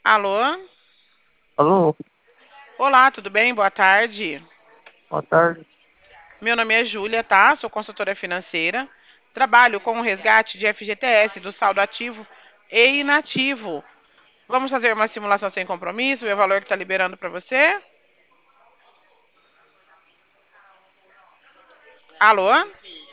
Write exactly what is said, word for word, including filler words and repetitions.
Alô? Alô, Olá, tudo bem? Boa tarde. boa tarde. Meu nome é Júlia, tá? Sou consultora financeira. Trabalho com o resgate de F G T S, do saldo ativo e inativo. Vamos fazer uma simulação sem compromisso, ver o valor que está liberando para você? Alô?